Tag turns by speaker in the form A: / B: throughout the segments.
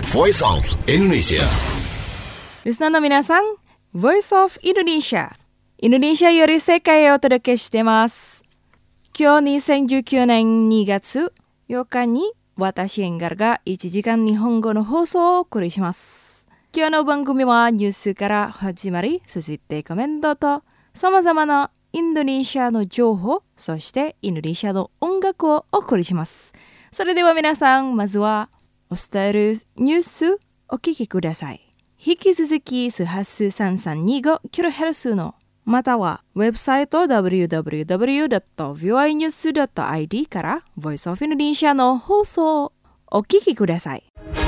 A: Voice of Indonesia.
B: リスナーの皆さん、Voice of Indonesia。インドネシアより世界へお届けしてます。今日2019年2月8日に私エンガルが1時間日本語の放送をお送りします。今日の番組はニュースから始まり、続いてコメントと様々なインドネシアの情報、そしてインドネシアの音楽をお送りします。それでは皆さん、まずはお伝えるニュースお聞きください。引き続き周波数 3325kHz のまたはウェブサイト www.voinews.id から Voice of Indonesia の放送をお聞きください。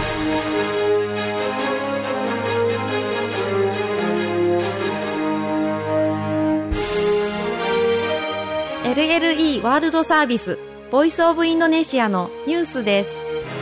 C: LLE ワールドサービスボイスオブインドネシアのニュースです。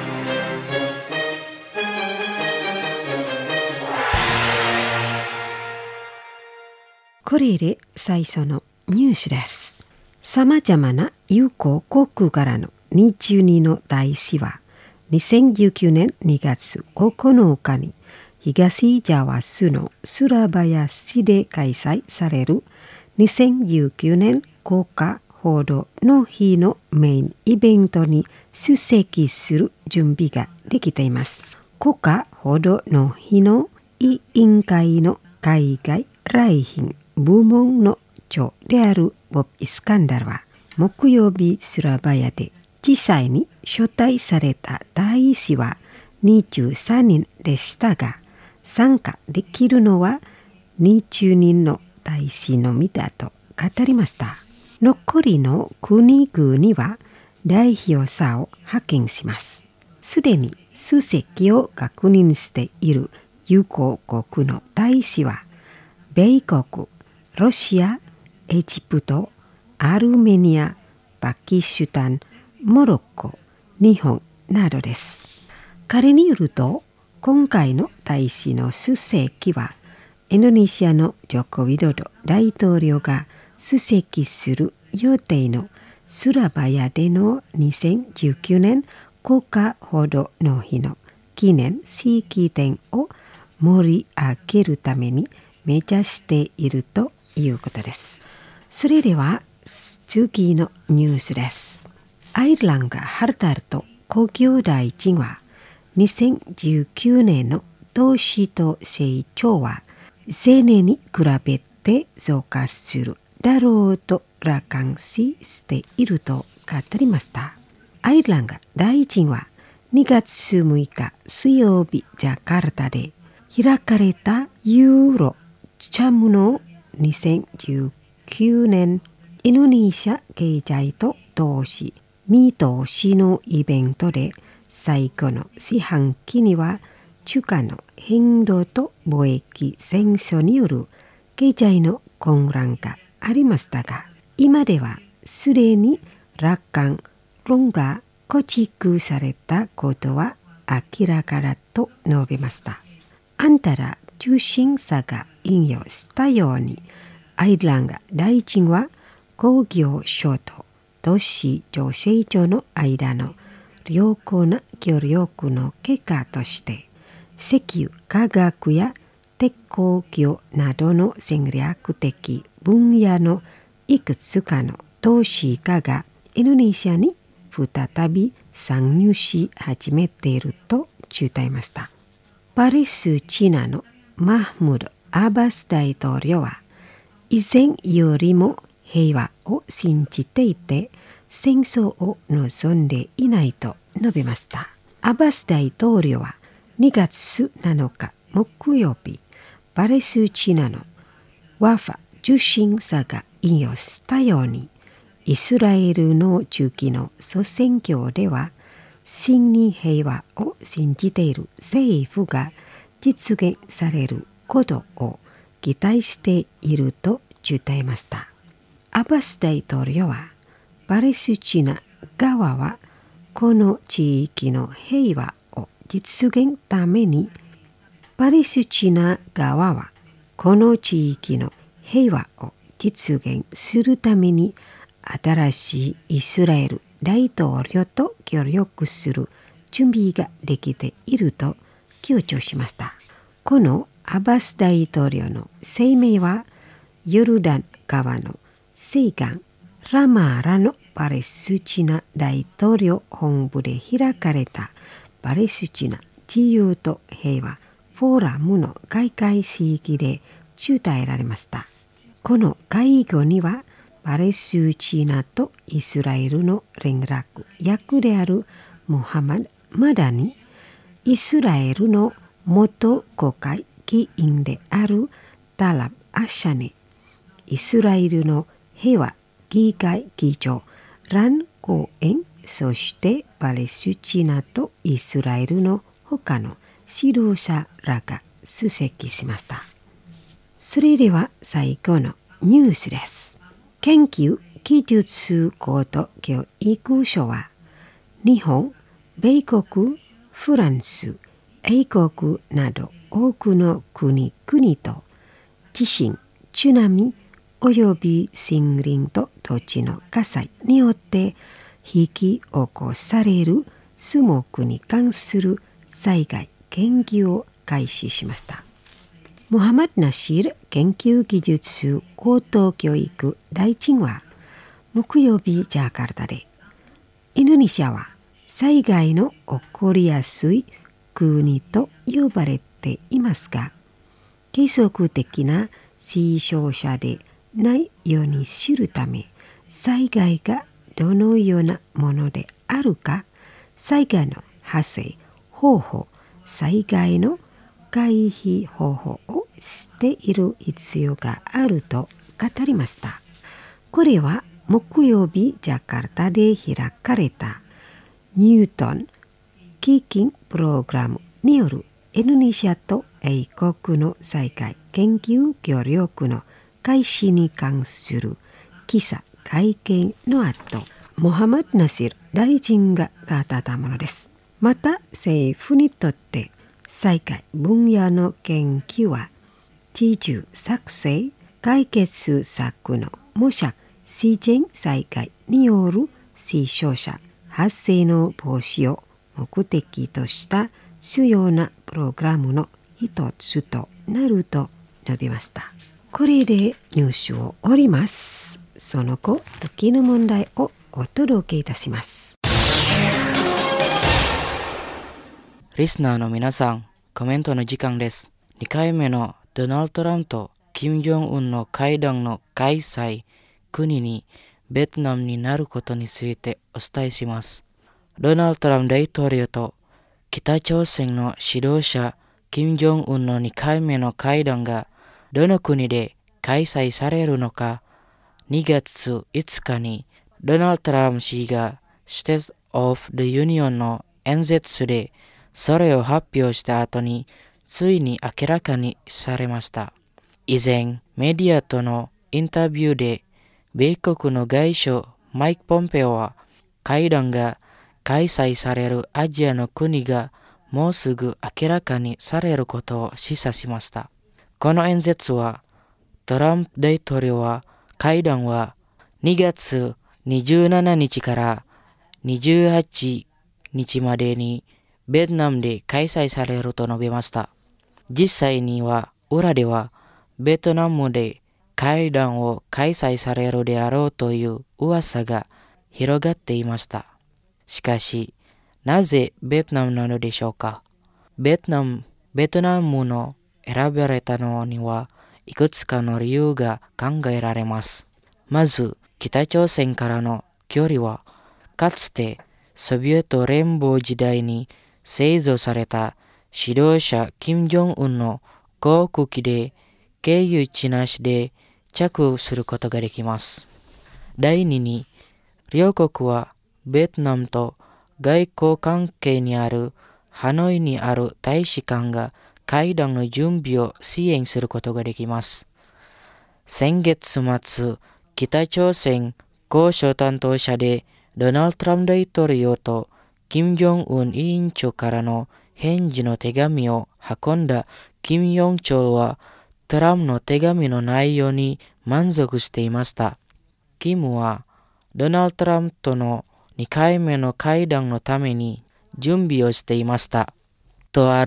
D: これで最初のニュースです。さまざまな友好国からの22の大使は2019年2月9日に東ジャワ州のスラバヤ市で開催される2019年国家報道の日のメインイベントに出席する準備ができています。国家報道の日の委員会の海外来賓部門の長であるボブ・イスカンダルは木曜日スラバヤで実際に招待された大使は23人でしたが、参加できるのは20人の大使のみだと語りました。残りの国々には代表者を派遣します。すでに出席を確認している友好国の大使は米国、ロシア、エジプト、アルメニア、パキスタン、モロッコ、日本などです。彼によると、今回の大使の出席は、インドネシアのジョコ・ウィドド大統領が出席する予定のスラバヤでの2019年国家報道の日の記念式典を盛り上げるために目指しているということです。それでは次のニュースです。アイルランドハルタルと公共大臣は2019年の投資と成長は前年に比べて増加するだろうと楽観視していると語りました。アイルランド大臣は2月6日水曜日ジャカルタで開かれたユーロチャムの2019年インドネシア経済と投資見通しのイベントで最後の四半期には中華の変動と貿易戦争による経済の混乱がありましたが、今ではすでに楽観論が構築されたことは明らかだと述べました。あんたら中心者が引用したように、アイルランド大臣は工業省と都市情勢庁の間の良好な協力の結果として、石油化学や鉄鋼業などの戦略的分野のいくつかの投資家がインドネシアに再び参入し始めていると伝えました。パレスチナのマフムド・アバス大統領は以前よりも平和を信じていて戦争を望んでいないと述べました。アバス大統領は2月7日木曜日、パレスチナのワファ中心者が引用したように、イスラエルの中期の総選挙では真に平和を信じている政府が実現されることを期待していると伝えました。アバス大統領はパレスチナ側はこの地域の平和を実現ために、パレスチナ側はこの地域の平和を実現するために新しいイスラエル大統領と協力する準備ができていると強調しました。このアバス大統領の声明はヨルダン川の西岸ラマーラのパレスチナ大統領本部で開かれたパレスチナ自由と平和フォーラムの開会式で伝えられました。この会合にはパレスチナとイスラエルの連絡役であるムハマド・マダニ、イスラエルの元国会議員であるタラブ・アシャネ、イスラエルの平和議会議長ラン・コーエン、そしてパレスチナとイスラエルの他の指導者らが出席しました。それでは最後のニュースです。研究技術高等教育省は日本、米国、フランス、英国など多くの国々と地震、津波および森林と土地の火災によって引き起こされる樹木に関する災害研究を開始しました。ムハマド・ナシール研究技術高等教育大臣は木曜日ジャカルタで、インドネシアは災害の起こりやすい国と呼ばれていますが、継続的な死傷者でないように知るため、災害がどのようなものであるか、災害の発生方法、災害の回避方法を知っている必要があると語りました。これは木曜日ジャカルタで開かれたニュートン基金プログラムによるインドネシアと英国の災害研究協力の開始に関する記者会見の後、モハマド・ナシール大臣が語ったものです。また政府にとって災害分野の研究は自主作成解決策の模索、自然災害による死傷者発生の防止を目的とした主要なプログラムの一つとなると述べました。これでニュースを終わります。その後、時の問題をお届けいたします。
A: リスナーの皆さん、コメントの時間です。2回目のドナルド・トランプとキム・ジョンウンの会談の開催、国にベトナムになることについてお伝えします。ドナルド・トランプ大統領と北朝鮮の指導者キム・ジョンウンの2回目の会談がどの国で開催されるのか、2月5日にドナルド・トランプ氏がState of the Unionの演説でそれを発表した後についに明らかにされました。以前メディアとのインタビューで米国の外相マイク・ポンペオは会談が開催されるアジアの国がもうすぐ明らかにされることを示唆しました。この演説はトランプ大統領は会談は2月27日から28日までにベトナムで開催されると述べました。実際には裏ではベトナムで会談を開催されるであろうという噂が広がっていました。しかし、なぜベトナムなのでしょうか。ベトナムの選ばれたのにはいくつかの理由が考えられます。まず、北朝鮮からの距離は、かつてソビエト連邦時代に製造された指導者金正恩の航空機で経由地なしで着陸することができます。第2に、両国はベトナムと外交関係にあるハノイにある大使館が会談の準備を支援することができます。先月末、北朝鮮交渉担当者でドナルド・トランプ大統領と金正恩委員長からの返事の手紙を運んだ金4長はトランプの手紙の内容に満足していました。キムはドナルド・トランプとの2回目の会談のために準備をしていました。とある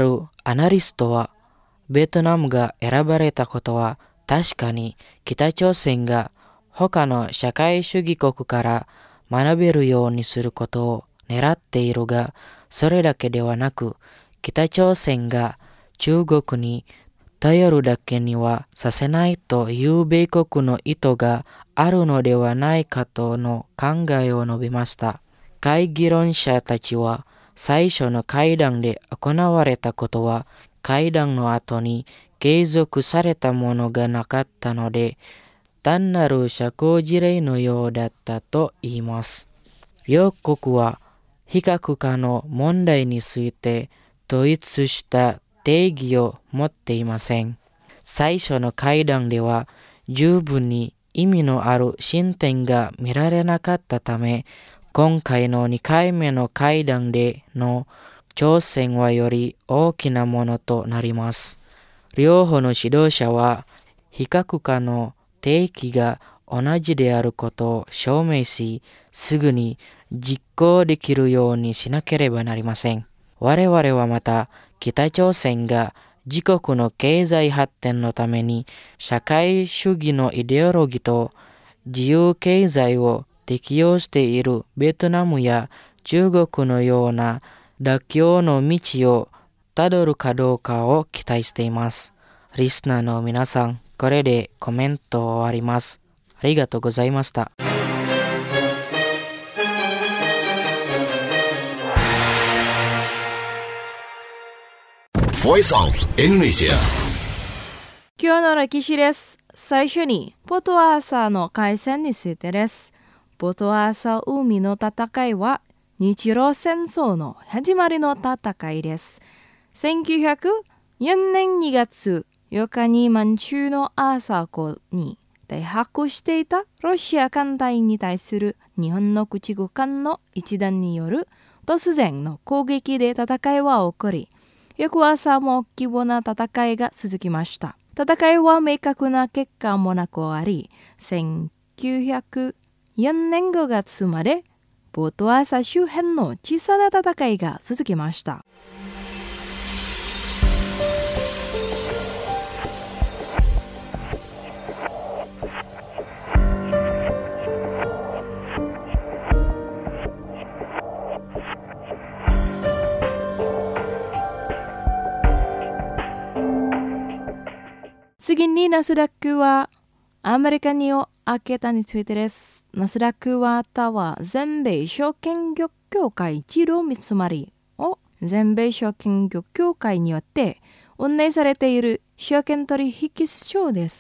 A: アナリストは、ベトナムが選ばれたことは確かに北朝鮮が他の社会主義国から学べるようにすることを狙っているが、それだけではなく、北朝鮮が中国に頼るだけにはさせないという米国の意図があるのではないかとの考えを述べました。会議論者たちは、最初の会談で行われたことは、会談の後に継続されたものがなかったので、単なる社交辞令のようだったと言います。両国は非核化の問題について統一した定義を持っていません。最初の会談では十分に意味のある進展が見られなかったため、今回の2回目の会談での挑戦はより大きなものとなります。両方の指導者は非核化の定義が同じであることを証明し、すぐに実行できるようにしなければなりません。我々はまた、北朝鮮が自国の経済発展のために社会主義のイデオロギーと自由経済を適用しているベトナムや中国のような妥協の道をたどるかどうかを期待しています。リスナーの皆さん、これでコメントを終わります。ありがとうございました。
E: Voice of Indonesia。
B: 今日の歴史です。最初にポトアーサーの海戦についてです。ポトアーサー海の戦いは日露戦争の始まりの戦いです。1904年2月8日に満州のアーサー港に停泊していたロシア艦隊に対する日本の駆逐艦の一団による突然の攻撃で戦いは起こり、翌朝も規模な戦いが続きました。戦いは明確な結果もなく終わり、1904年5月までポトアーサー周辺の小さな戦いが続きました。次にナスダックはアメリカにを開けたについてです。ナスダックは全米証券業協会一郎見積もりを全米証券業協会によって運営されている証券取引所です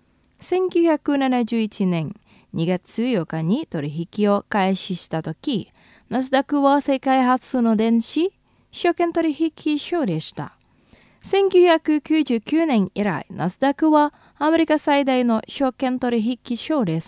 B: 。1971年2月8日に取引を開始したとき、ナスダックは世界初の電子証券取引所でした。1999年以来、ナスダックはアメリカ最大の証券取引所です。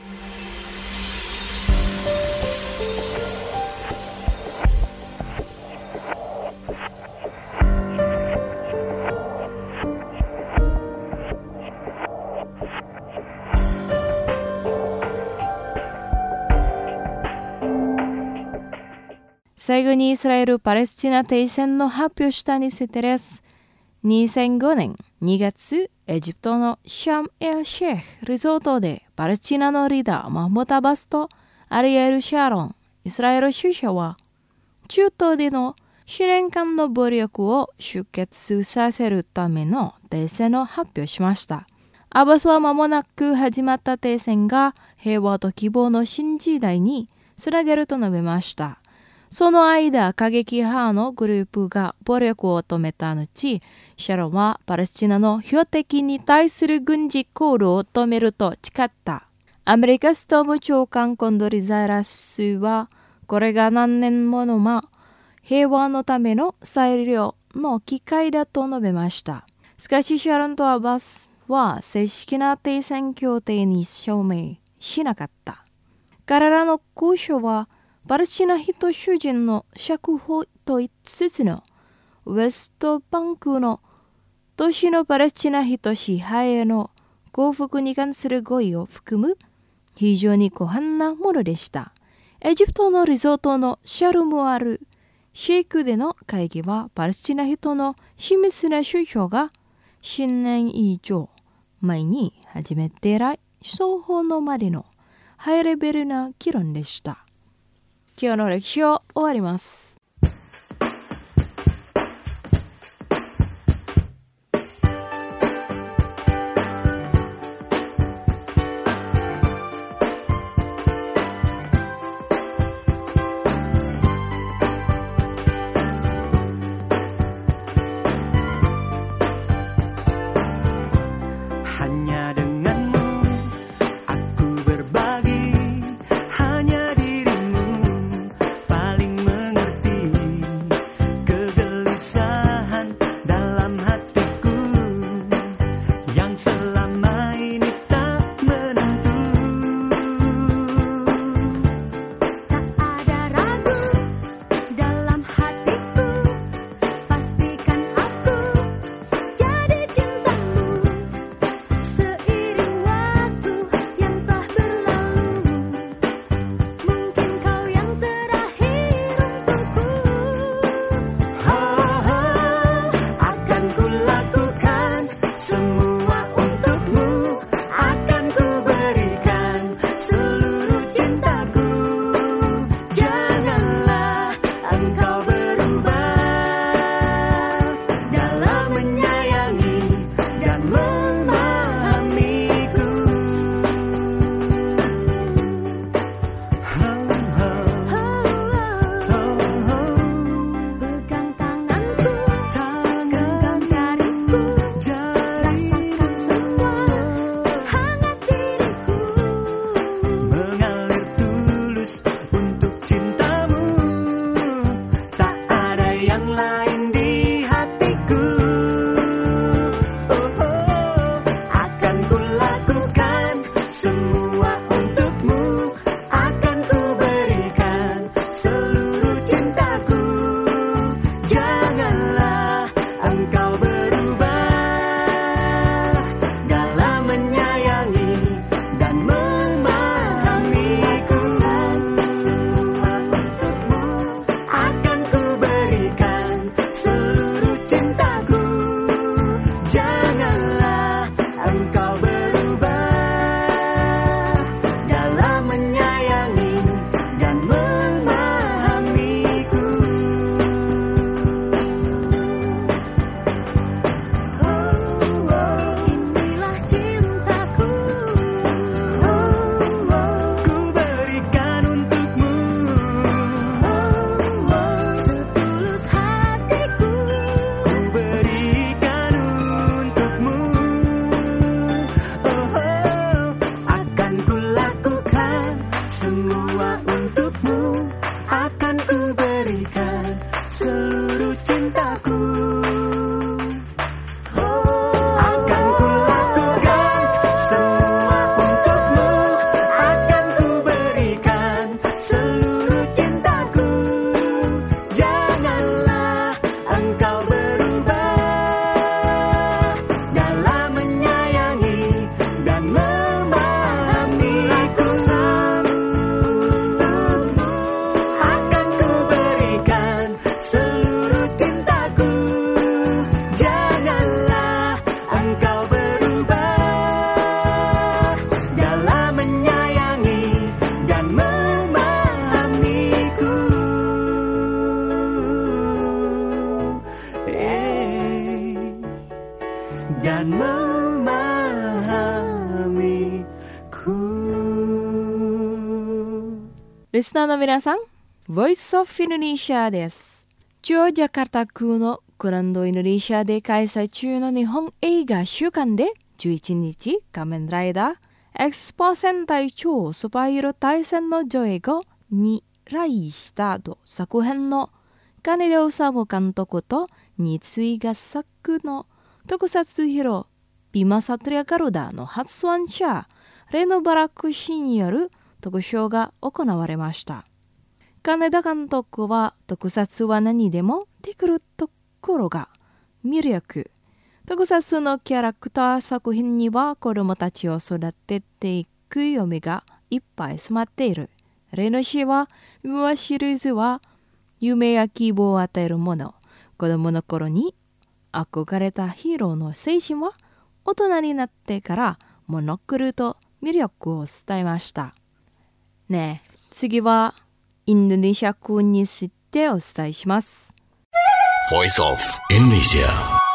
B: 最後にイスラエル・パレスチナ停戦の発表したについてです。2005年2月、エジプトのシャム・エル・シェイクリゾートでパレスチナのリーダーマフムド・アバスとアリエル・シャロン、イスラエル首相は中東での4年間の暴力を終結させるための停戦を発表しました。アバスは間もなく始まった停戦が平和と希望の新時代につなげると述べました。その間、過激派のグループが暴力を止めた後、シャロンはパレスチナの標的に対する軍事行動を止めると誓った。アメリカストーム長官コンドリザラスは、これが何年もの平和のための最良の機会だと述べました。しかしシャロンとアバスは正式な停戦協定に署名しなかった。彼らの交渉は、パレスチナ人主人の釈放と言いつつのウェストバンクの都市のパレスチナ人支配への降伏に関する合意を含む非常に広範なものでした。エジプトのリゾートのシャルムアルシェイクでの会議はパレスチナ人の親密な首相が新年以上前に始めて以来、双方のまでのハイレベルな議論でした。今日の歴史を終わります。
E: dan memahamiku.
B: リスナーの皆さん、Voice of Indonesia です。中央ジャカルタ空のグランドインドネシアで開催中の日本映画週間で11日、仮面ライダー、エクスポ戦隊超スーパーヒーロー対戦の上映後に来した作品の金良治監督と三井合作の特撮ヒーロービマサトリアガルダの発案者レノバラク氏による特賞が行われました。金田監督は特撮は何でもできるところが魅力。特撮のキャラクター作品には子供たちを育てていく読みがいっぱい詰まっている。レノ氏はビマシリーズは夢や希望を与えるもの。子供の頃に憧れたヒーローの精神は大人になってからモノクルと魅力を伝えました。ねえ、次はインドネシア語についてお伝えします。
E: Voice of Indonesia。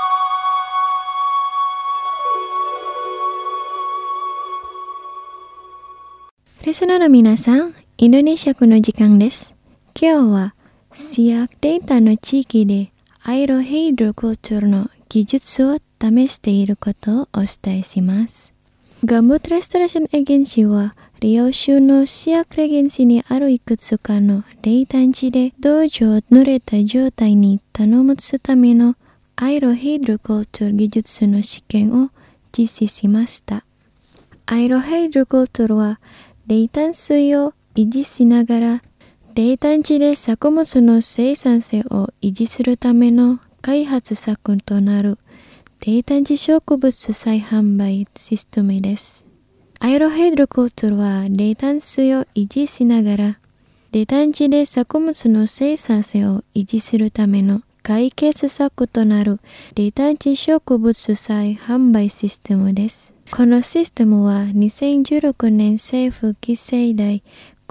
F: リスナーの皆さん、インドネシア語の時間です。今日はシアクデータの地域でアイロヘイドロコルチュールの技術を試していることをお伝えします。ガンブットレストレーションエージェンシーはリオ州のシアクレゲンシにあるいくつかの泥炭地で土壌濡れた状態に保つためのアイロヘイドロコルチュール技術の試験を実施しました。アイロヘイドロコルチュールは泥炭水を維持しながら泥炭地で作物の生産性を維持するための開発策となる泥炭地植物再販売システムです。アイロヘイドロコルチュールは泥炭水を維持しながら泥炭地で作物の生産性を維持するための解決策となる泥炭地植物再販売システムです。このシステムは2016年政府規制第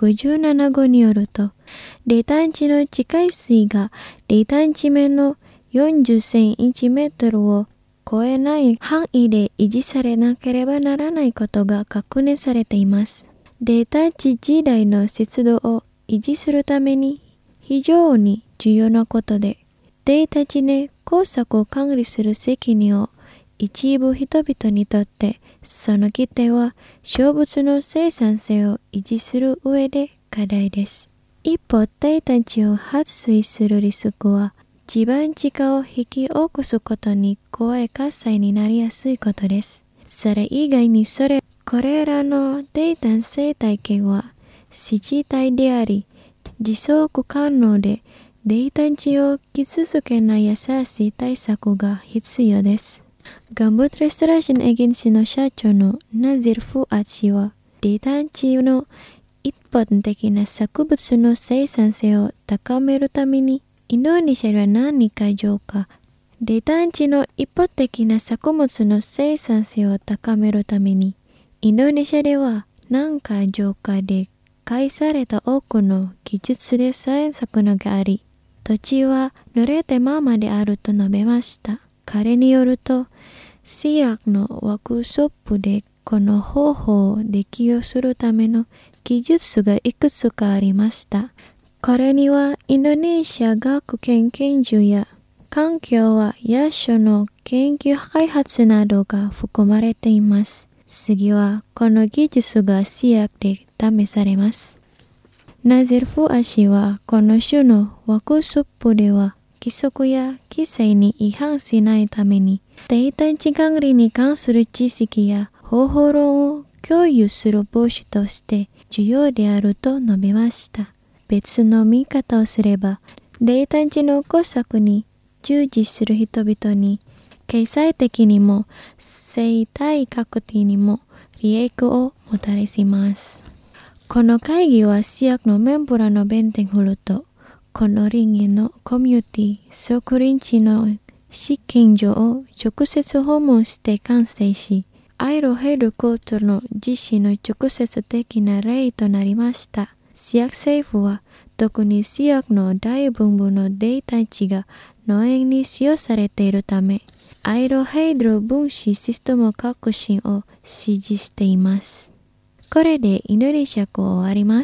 F: 57号によると、泥炭地の地下水が泥炭地面の40センチメートルを超えない範囲で維持されなければならないことが確認されています。泥炭地時代の湿度を維持するために非常に重要なことで、泥炭地で耕作を管理する責任を一部人々にとってその規定は植物の生産性を維持する上で課題です。一方、泥炭地を発水するリスクは地盤地下を引き起こすことに加え火災になりやすいことです。それ以外にこれらの泥炭生態系は自治体であり持続可能で泥炭地を傷つけない優しい対策が必要です。ガンブットレストレーションエージェンシーの社長のナジル・フーアッチは、泥炭地の一般的な作物の生産性を高めるために、インドネシアでは何か浄化。泥炭地の一般的な作物の生産性を高めるために、インドネシアでは何か浄化で開された多くの技術で対策があり、土地は濡れたままであると述べました。彼によると、シアクのワークショップでこの方法を適用するための技術がいくつかありました。これにはインドネシア学研究や環境は野手の研究開発などが含まれています。次はこの技術がシアクで試されます。ナゼルフア氏はこの種のワークショップでは規則や規制に違反しないために、泥炭地管理に関する知識や方法論を共有する場所として重要であると述べました。別の見方をすれば、泥炭地の工作に従事する人々に、経済的にも生態学的にも利益をもたらします。この会議はシアクのメンバーのベンテンホルと、この林業のコミュニティ、植林地の試験場を直接訪問して完成し、アイロヘイドロコルチュールの実施の直接的な例となりました。シアク政府は、特にシアクの大部分の泥炭地が農園に使用されているため、アイロヘイドロ分子システム革新を支持しています。これでインドネシア語を終わります。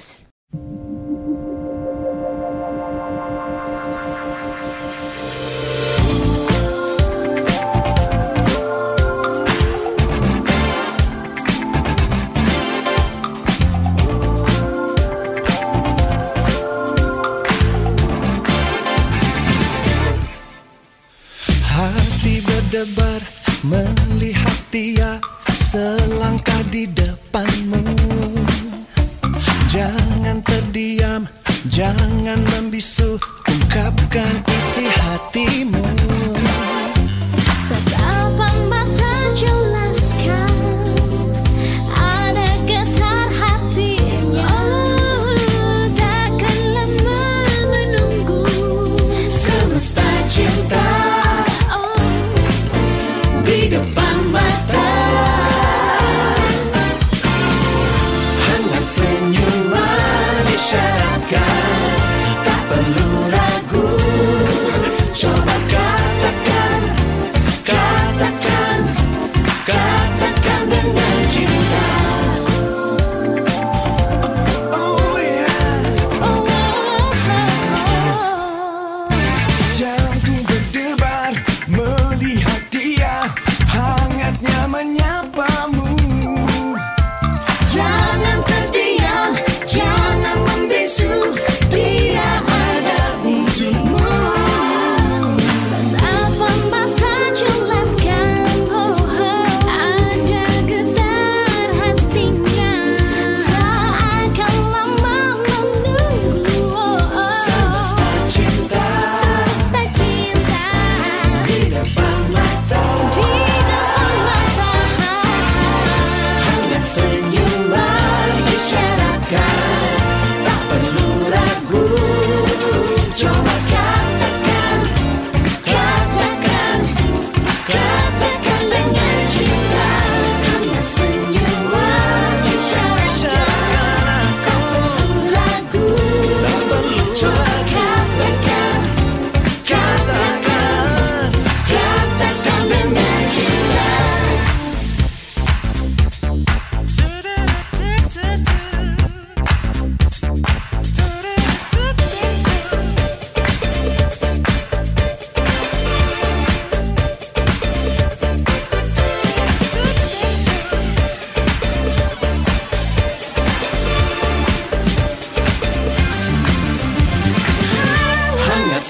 G: Hati berdebar melihat dia selangkah di depanmu. Jangan terdiam, jangan membisu, ungkapkan isi hatimu.
H: Tatapan mata jelaskan ada getar hatinya. Takkan lama menunggu.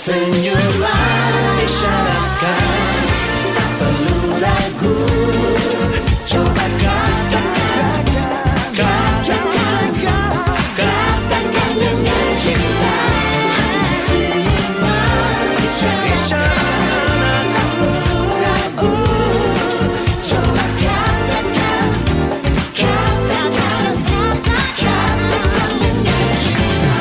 G: Senyumlah isyaratkan, tak perlu ragu. Coba katakan dengan cinta. Senyumlah isyaratkan, tak perlu ragu. Coba katakan dengan cinta.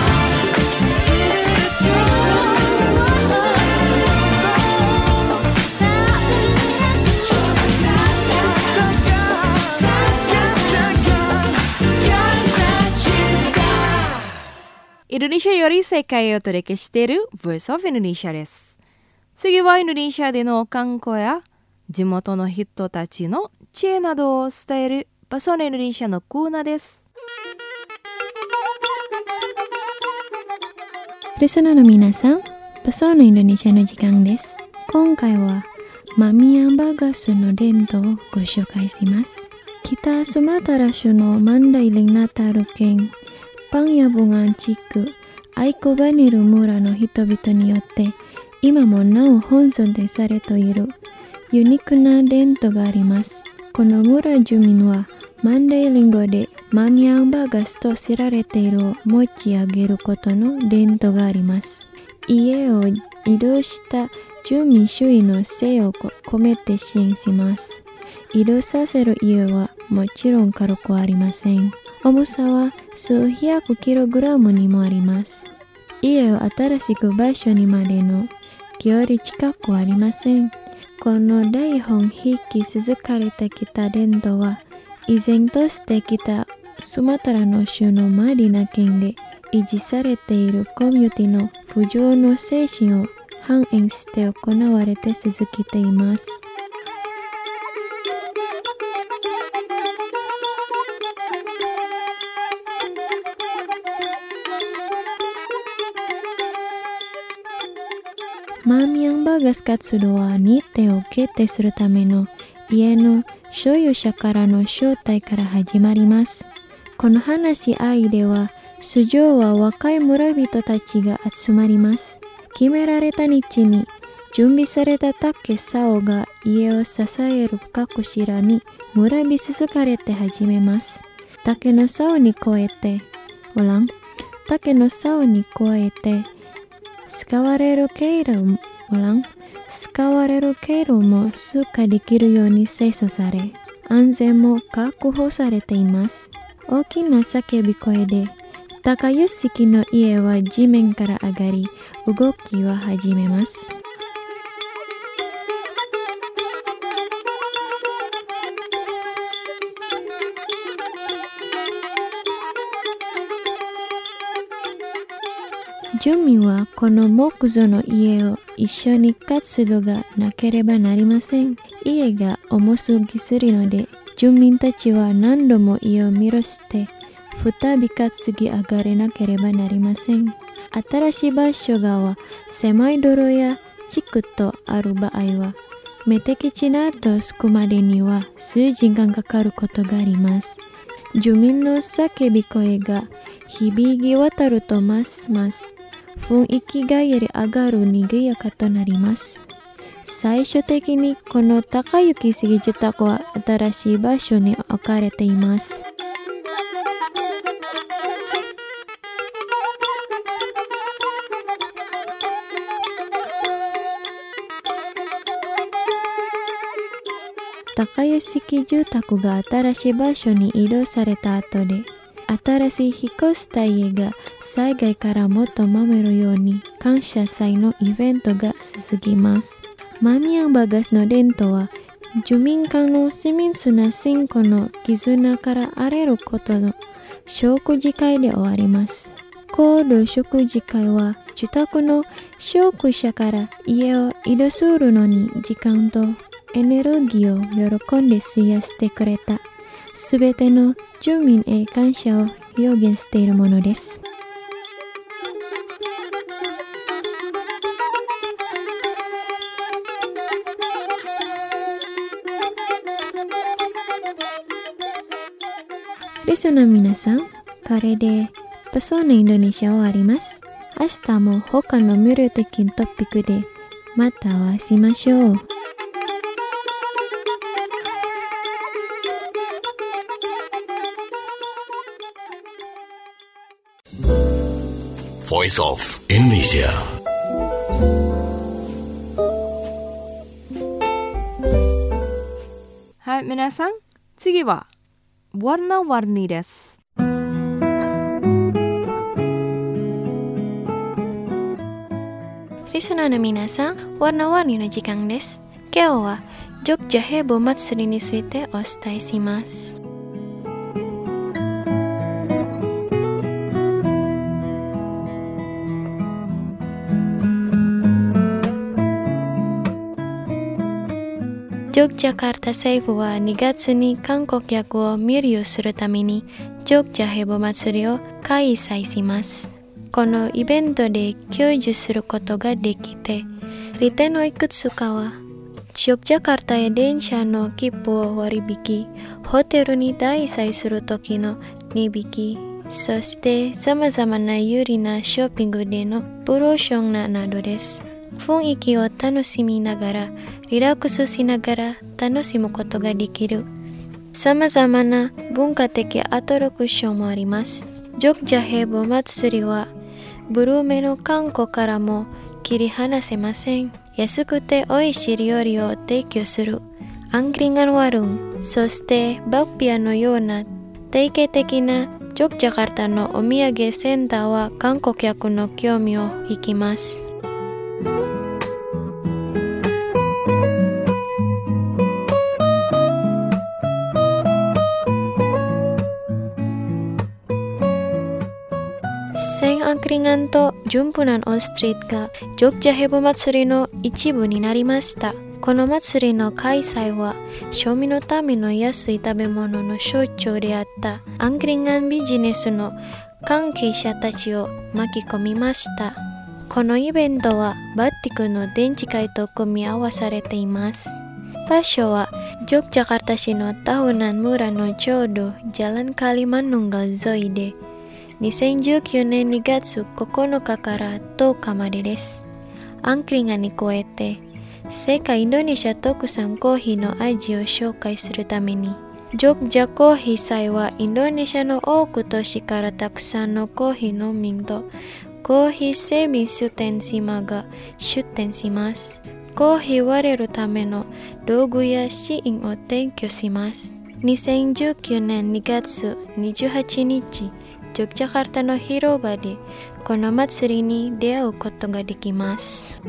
B: Indonesia より世界をお届けしている Voice of Indonesia です。次はインドネシアでの観光や地元の人たちの知恵などを伝えるパソナインドネシアのコーナーです。
F: リスナーの皆さん、パソナインドネシアの時間です。今回はマミヤンバガスの伝統をご紹介します。北スマトラ州のマンダイリンナタル県パンヤブガン地区アイコバニル村の人々によって今もなお本尊されているユニークな伝統があります。この村住民はマンダイリン語でマミヤンバガスと知られているを持ち上げることの伝統があります。家を移動した住民周囲の生を込めて支援します。移動させる家はもちろん軽くありません。重さは数百キログラムにもあります。家を新しく場所にまでの距離近くありません。この大本引き続かれてきた伝統は依然として北スマトラの州のマリナ県で維持されているコミュニティの浮上の精神を反映して行われて続けています。マミヤンバガス活動は日程を決定するための家の所有者からの招待から始まります。この話し合いでは、素性は若い村人たちが集まります。決められた日に準備された竹竿が家を支える各柱に村び続かれて始めます。竹の竿に加えて使われる経路も通過できるように清楚され、安全も確保されています。大きな叫び声で、高い式の家は地面から上がり、動きは始めます。住民はこの木造の家を一緒に活動がなければなりません。家が重すぎするので、住民たちは何度も家を見下ろして再び担ぎ上がれなければなりません。新しい場所が狭い道路や地区とある場合は、目的地など着くまでには数時間かかることがあります。住民の叫び声が響き渡るとますます雰囲気がより上がる賑やかとなります。最終的にこの高行杉住宅は新しい場所に置かれています。高い式住宅が新しい場所に移動された後で、新しい引っ越した家が災害からもっと守るように感謝祭のイベントが続きます。マミヤンバガスの伝統は、住民間の親密な信仰の絆から荒れることの食事会で終わります。この食事会は、住宅の所有者から家を移動するのに時間とエネルギーを喜んで費やしてくれたすべての住民へ感謝を表現しているものです。リスナーの皆さん、これでパソナインドネシア終わります。 明日も他の魅力的トピックでまたお会いしましょう。
E: Voice of Indonesia.
B: Hai, minasan, 次はwarna-warniです。
F: リスナーの皆さん、warna-warniの時間です。今日はジョグジャヘボ祭りについてお伝えします。ジョグジャカルタ政府は2月に観光客を魅了するためにジョグジャヘボ祭りを開催します。このイベントで享受することができて、利点のいくつかは、ジョグジャカルタへ電車の切符を割引、ホテルに滞在する時の値引き、そして様々な有利なショッピングでのプローションなどです。雰囲気を楽しみながら、リラックスしながら楽しむことができる。様々な文化的アトラクションもあります。ジョグジャヘボ祭りは、ブルメの観光からも切り離せません。安くて美味しい料理を提供するアングリンガンワルン、そしてバッピアのような定型的なジョグジャカルタのお土産センターは観光客の興味を引きます。アンクリンガンと順風南オンストリートがジョグジャヘボ祭りの一部になりました。この祭りの開催は庶民のための安い食べ物の象徴であったアンクリンガンビジネスの関係者たちを巻き込みました。このイベントはバッティクの展示会と組み合わされています。場所はジョグジャカルタ市のタウナン村のちょうどJalan Kalimanunggal沿いで2019年2月9日から10日までです。アンクリンガンに加えて、世界インドネシア特産コーヒーの味を紹介するために、ジョグジャコーヒー祭はインドネシアの多く都市からたくさんのコーヒー農民とコーヒー製品出店島が出店します。コーヒー割れるための道具やシーンを提供します。2019年2月28日、ジョグジャカルタの広場でこの祭りに出会うことができます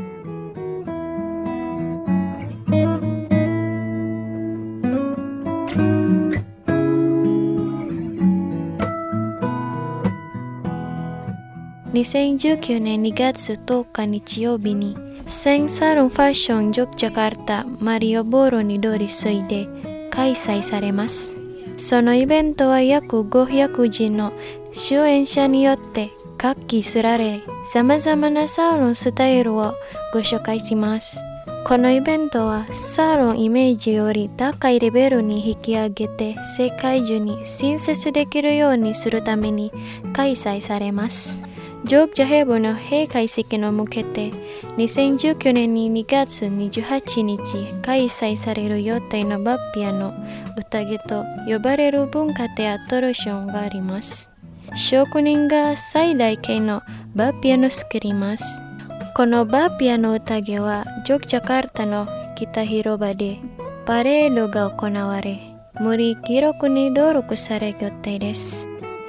F: 。2019年2月10日日曜日にセンサロンファッションジョグジャカルタマリオボーロに通り沿いで開催されます。そのイベントは約500人の出演者によって活気すられ、様々なサロンスタイルをご紹介します。このイベントはサロンイメージより高いレベルに引き上げて世界中に親切できるようにするために開催されます。ジョグジャヘボの閉会式の向けて2019年に2月28日開催される予定のバッピアの宴と呼ばれる文化的アトラクションがあります。職人が最大級のバッピアノを作ります。このバッピアノ宴はジョグジャカルタの北広場でパレードが行われ、森記録に登録される予定です。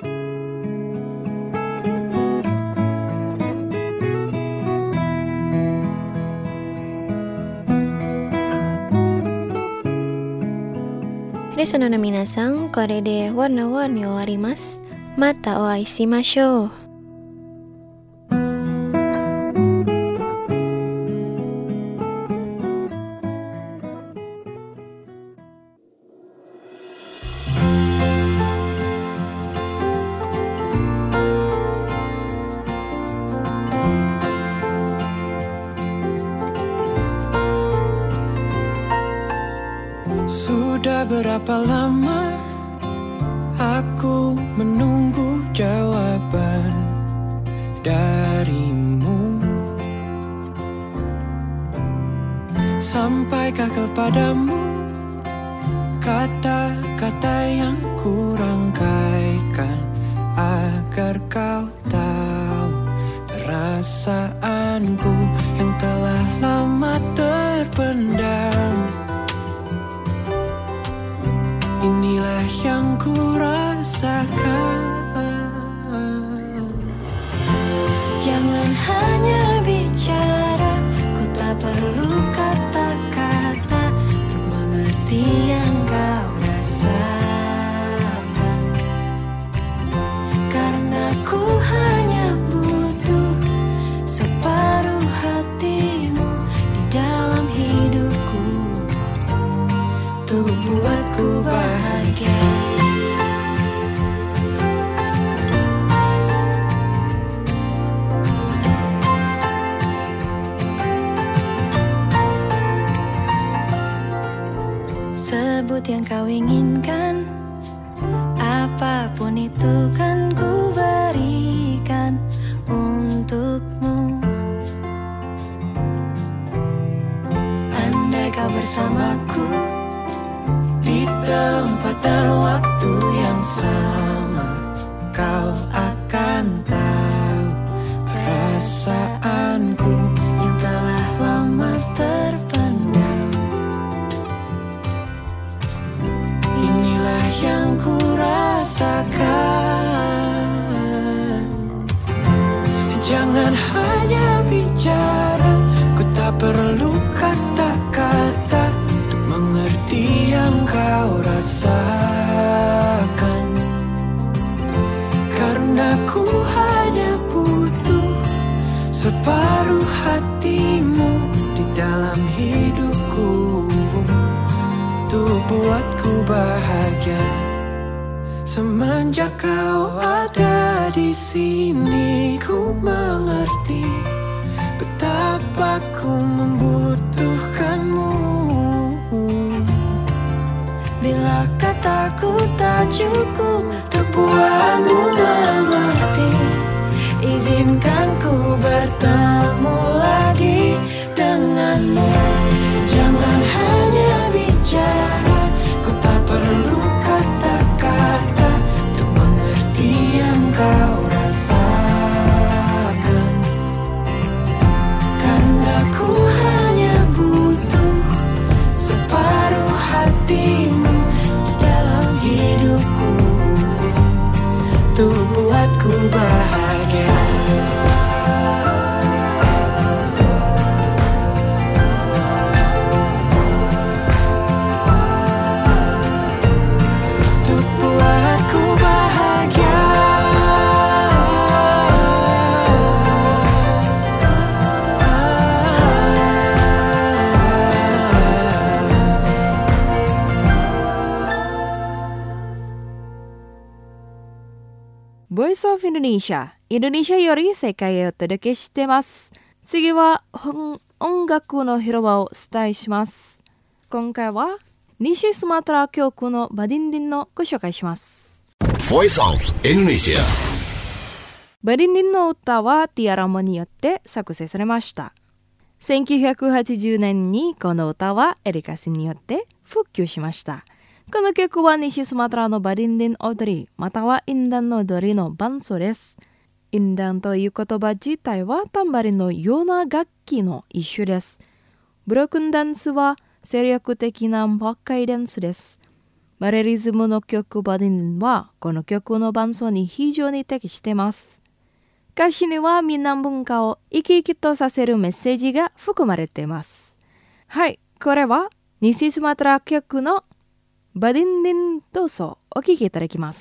F: リスナーの皆さん、これでwarna-warni終わります。またお会いしましょう。
G: Sudah berapa lama aku menunggu jawaban darimu. sampaikan kepadamu kata-kata yang ku rangkaikan agar kau tahu perasaanku yang telah lama terpendam. Inilah yang ku rasakan.
H: Jangan hanya bicara, ku tak perlu kata-kata untuk mengerti yang kau rasakan. Karena ku hanya butuh separuh hatimu di dalam hidupku untuk buatku bahagia. Sebut yang kau inginkan, apapun itu kan ku berikan untukmu. Andai kau bersamaku di tempat dan waktu yang sama, kau akan tahu perasaanku yang telah lama terpendam. Inilah yang ku rasakan. Jangan hanya bicara, ku tak perlu kata-kata untuk mengerti yang kau rasakan. Karena ku hanya butuh separuh hatimu di dalam hidupku untuk buatku bahagia. Semenjak kau ada di sini, ku mengerti betapa ku membutuhkanmu. Bila kataku tak cukup untuk buatmu mengerti, izinkan ku bertemu lagi denganmu. Jangan hanya bicara, ku tak perlu kata-kata untuk mengerti yang kau rasakan. Karena ku hanya butuh separuh hatimu di dalam hidupku untuk buatku bahagia.
B: Voice of Indonesia より世界へお届けしてます。次は音楽の広場をお伝えします。今回は西スマトラ曲のバディンディンのご紹介します。
E: Voice of Indonesia。
B: バディンディンの歌はティアラモによって作成されました。1980年にこの歌はエリカシンによって復旧しました。この曲は西スマトラのバディンディン踊りまたはインダンの踊りの伴奏です。インダンという言葉自体はタンバリンのような楽器の一種です。ブロークンダンスは精力的な破壊ダンスです。バレリズムの曲バディンディンはこの曲の伴奏に非常に適しています。歌詞にはミナン文化を生き生きとさせるメッセージが含まれています。はい、これは西スマトラ曲のバディンディンどうぞお聴きいただきます。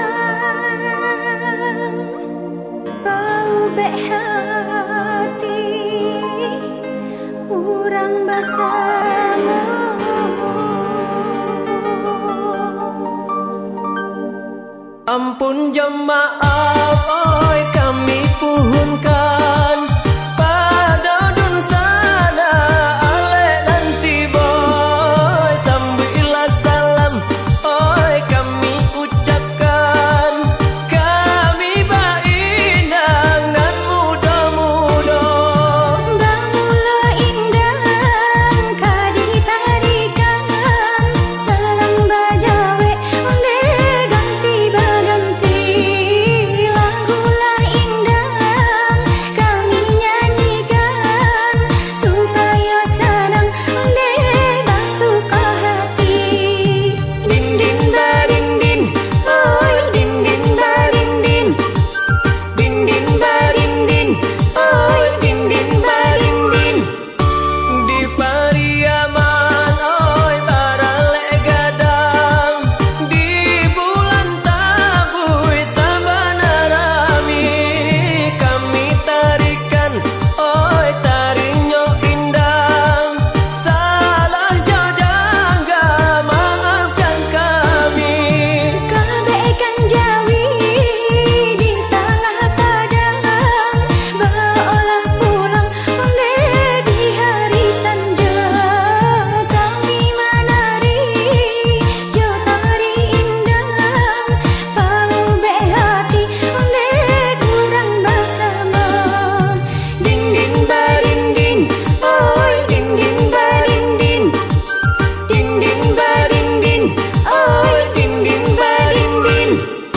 H: Bau baik hati Ampun jemaah, oi kami puhunkan pada dun sana ale nanti boy sambil salam, oi kami ucapkan kami bainang dan muda-muda.
I: Bangula indang kadi tarikan salam bajawe onde ganti baganti. Lagulah indang kami nyanyikan supaya senang onde basuka hati. Din din badin din, oi din din badin din. Din din badin din, oi din din badin din.
H: Di Pariaman, oi barale gadang di bulan tabui sabana rami kami tarikan, oi tarinyo indang salah jojangga maafkan kami.
I: Kabaikan jawi di tengah padang, bawalah pulang onde di hari senja. Kami menari jotari indang, palu be hati onde kurang bersama. Din din badin din, oi din din badin din. Din din badin din, oi din din badin din.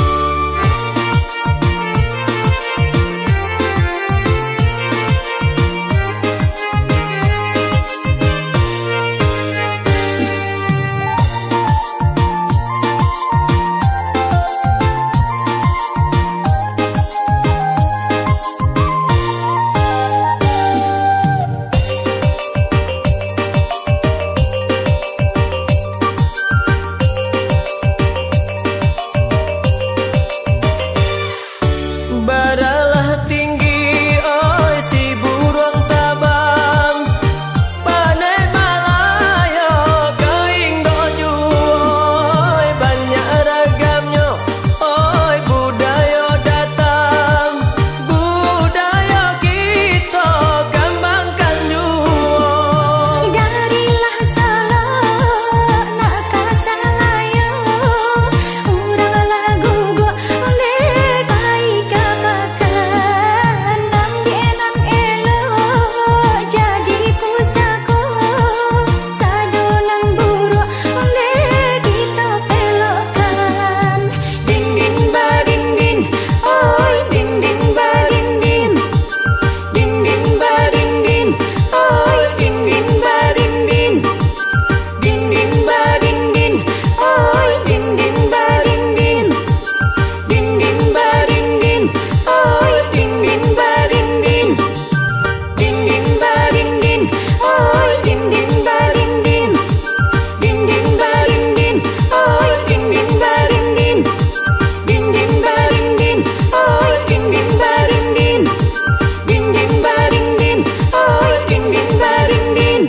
H: Baralah tinggi, oi si burung tabang pane malayo kaing doju, oi banyak ragamnya, oi budaya datang budaya kita kembangkan juga.
I: Darilah solo nak kasalayo, urang lagu go onde kai kapakan. Nanggenang elo jadi pusako, sadonang buruk onde kita pelokan. Din din badin din, oi din din badin din. Din din badin din, oi din din badin din. Din din badin din, oi din din badin din. Din din badin din, oi din din badin din. Din din badin din, oi din din badin din. Din din badin din, oi din din badin din. Din din badin din, oi din din badin din. Din din badin din, oi din din badin din.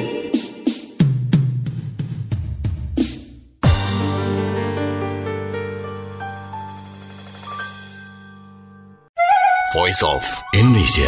E: Voice of Indonesia.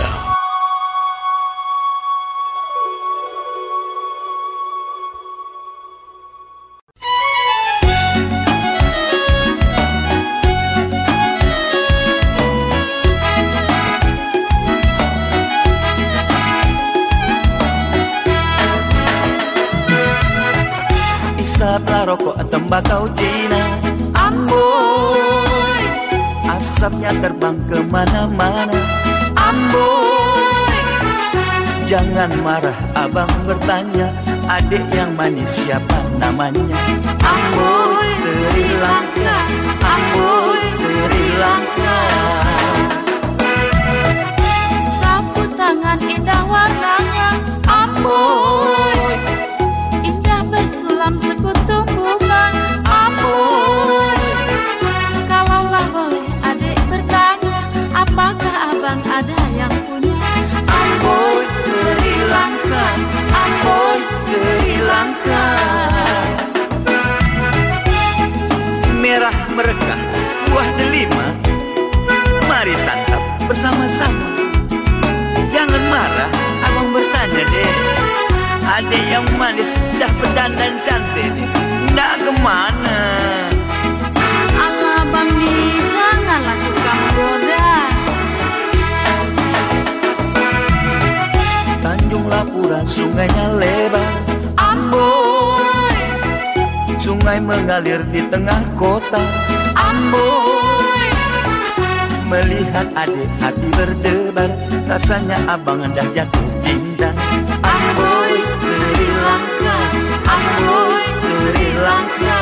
J: Isaplah rokok tembakau Cina, amboi, asapnya terbang kemana-mana, amboi. Jangan marah abang bertanya, adik yang manis siapa namanya? Amboi, Sri Lanka, amboi, Sri Lanka.
I: Sapu tangan indah warnanya, amboi. Indah bersulam sekutu bunga, amboi. Kalaulah boleh adik bertanya, apakah abang ada yang punya? Amboi, Sri Lanka, amboi,
J: Sri Lanka. Merah merekah buah delima, mari santap bersama-sama. Jangan marah, abang bertanya deh. Adik yang manis dah berdandan cantik, ndak kemana?
I: Allah Bambi, janganlah suka menggoda.
J: Tanjung Lapura sungainya lebar,
I: Amboy,
J: sungai mengalir di tengah kota.
I: Amboy,
J: Melihat adik hati berdebar, rasanya abang dah jatuh cinta.
I: Amboy, Sri Lanka, Amboy, Sri Lanka.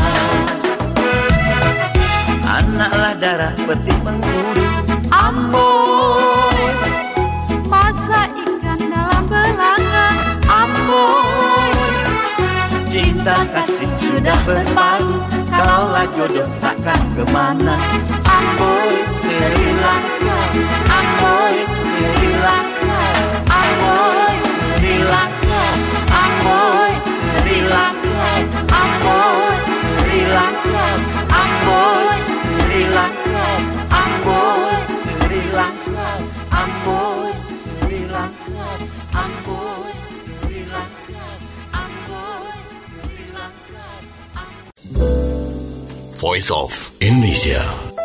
J: Anaklah darah peti Bengkulu,
I: Amboy, masa ikan dalam belanga.
J: Amboy. Cinta kasih sudah berpalu, kalaulah jodoh takkan kemana.
I: Amboy, Sri Lanka, Amboy, Sri Lanka, Amboy, Sri Lanka, Amboy, Sri Lanka, Amboy, Sri Lanka, Amboy, Sri Lanka, Amboy, Sri Lanka, Amboy, Sri Lanka, Amboy, Sri Lanka, Amboy, Sri Lanka.
E: Voice of Indonesia.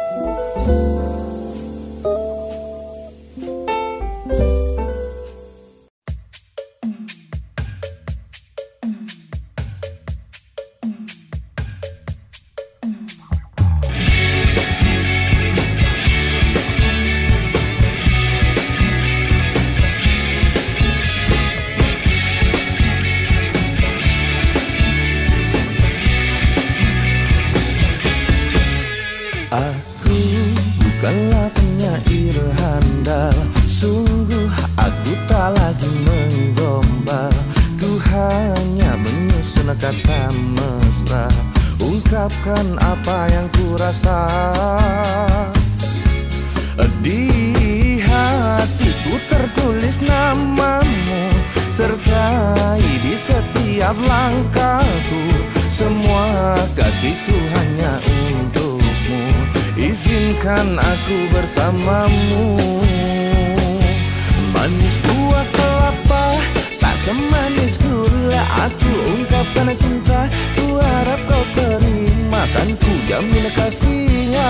G: Aku bukanlah penyair handal, sungguh aku tak lagi menggombal. Ku hanya menyusun kata mesra, ungkapkan apa yang ku rasa. Di hatiku tertulis namamu, sertai di setiap langkahku. Semua kasihku hanya untukmu, izinkan aku bersamamu. Manis buah kelapa, tak semanis gula. Aku ungkapkan cinta, ku harap kau terima. Kan ku jamin kasihnya,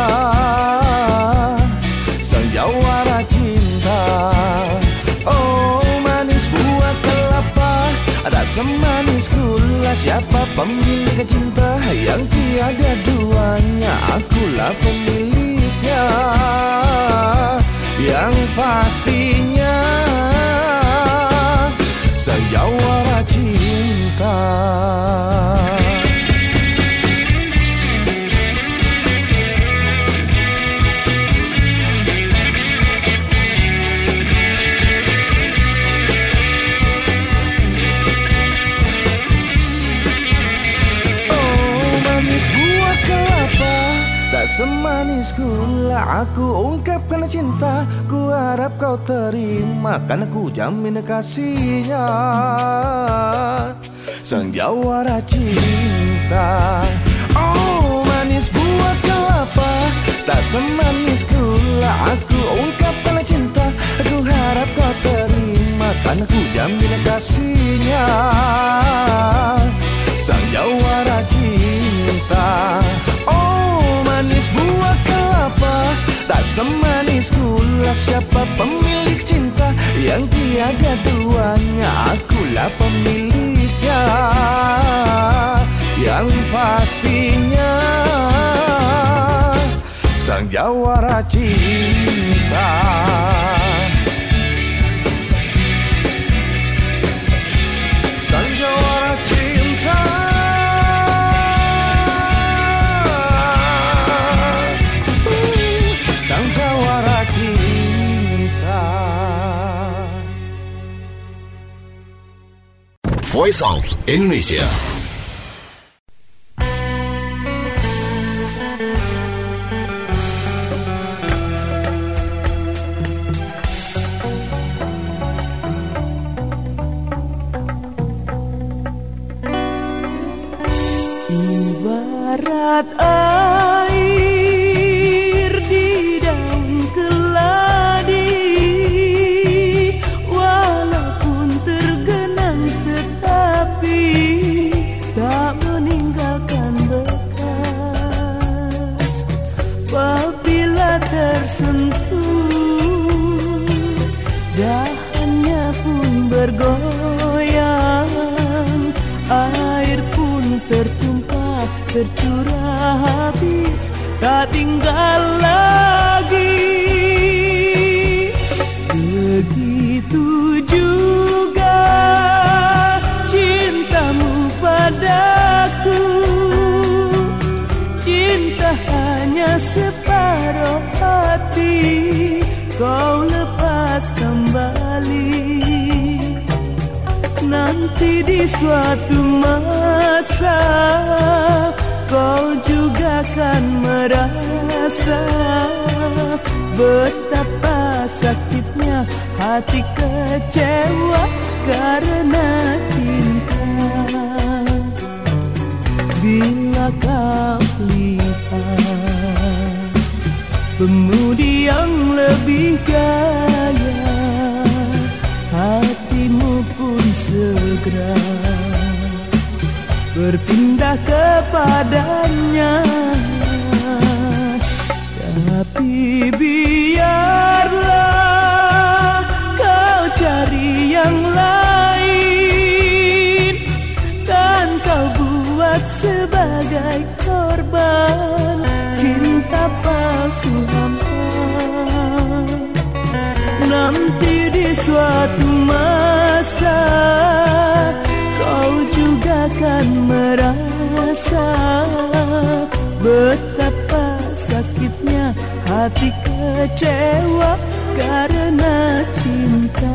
G: sang jawara cinta. Oh manis buah kelapa, ada semanis gula. Siapa pemilik cinta yang tiada duanya? Akulah pemiliknya, yang pastinya sang jawara cinta. Tak semanis gula, aku ungkapkan cinta. Ku harap kau terima, karena ku jamin kasihnya, sang jawara cinta. Oh manis buah kelapa, tak semanis gula. Aku ungkapkan cinta, ku harap kau terima, karena ku jamin kasihnya, sang jawara cinta. Manis buah kelapa, tak semanis gula. Siapa pemilik cinta yang tiada duanya? Akulah pemiliknya, yang pastinya sang jawara cinta. Sang jawara cinta. Sang jawara cinta.
E: Voice of Indonesia.
G: tercurah habis, tak tinggal lagi. Begitu juga cintamu padaku, cinta hanya separuh hati, kau lepas kembali. Nanti di suatu masa kau juga akan merasa betapa sakitnya hati kecewa karena cinta. Bila kau lihat pemudi yang lebih gaya, hatimu pun segera berpindah kepadanya. Tapi biarlah kau cari yang lain, dan kau buat sebagai korban cinta palsu hampa. Nanti di suatu masa kau juga akan merasa betapa sakitnya hati kecewa karena cinta.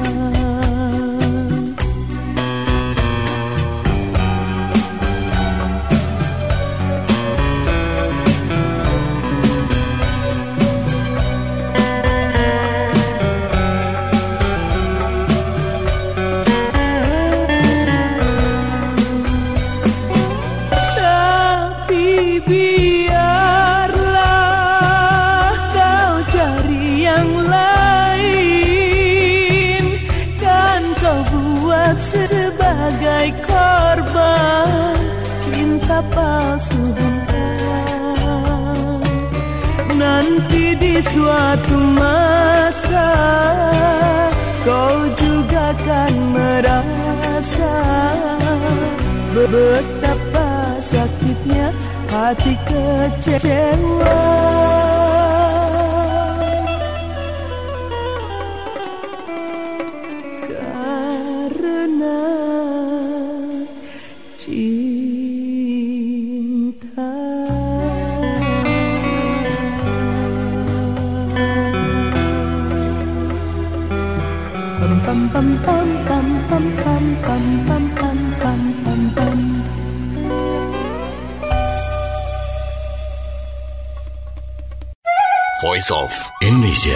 G: Nanti di suatu masa kau juga akan merasa betapa sakitnya hati kecewa karena cinta. Pam pam pam pam pam pam pam pam pam pam pam pam.
E: Voice of Indonesia.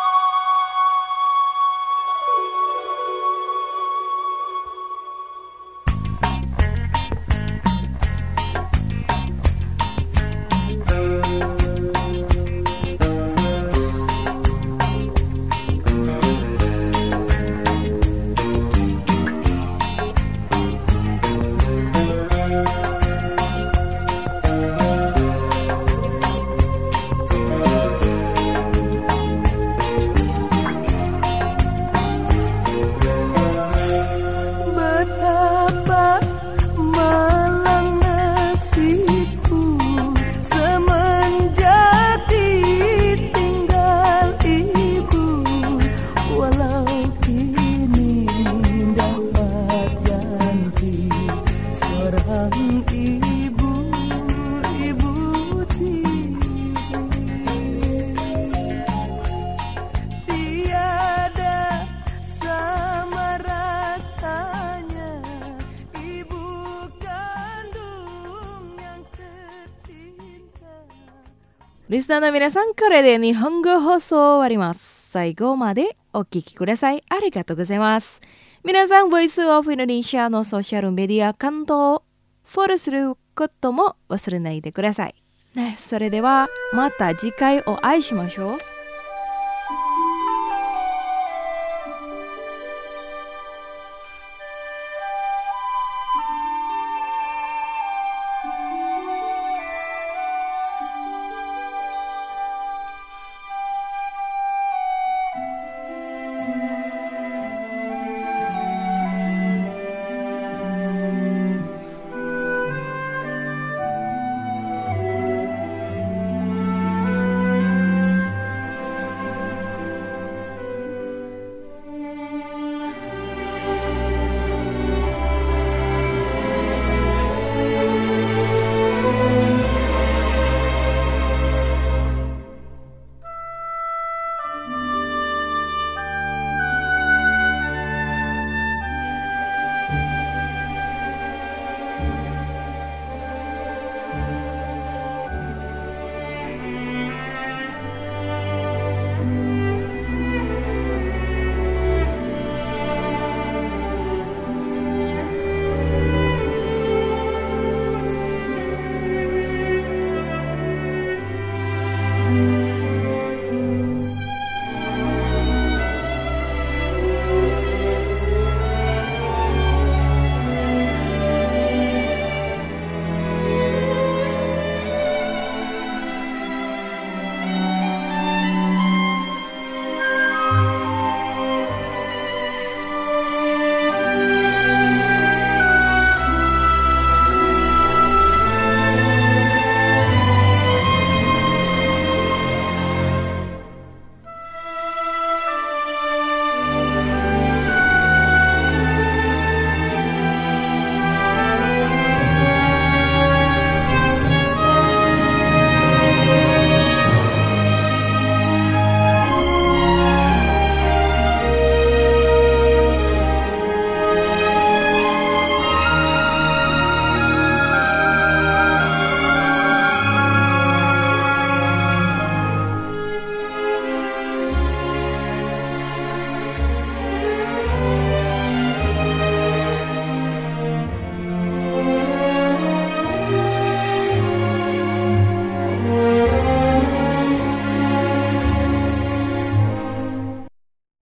B: リスナーの皆さん、これで日本語放送終わります。最後までお聞きください。ありがとうございます。皆さん、ボイスオブインドネシアのソーシャルメディアアカウントをフォローすることも忘れないでください。ね、それではまた次回お会いしましょう。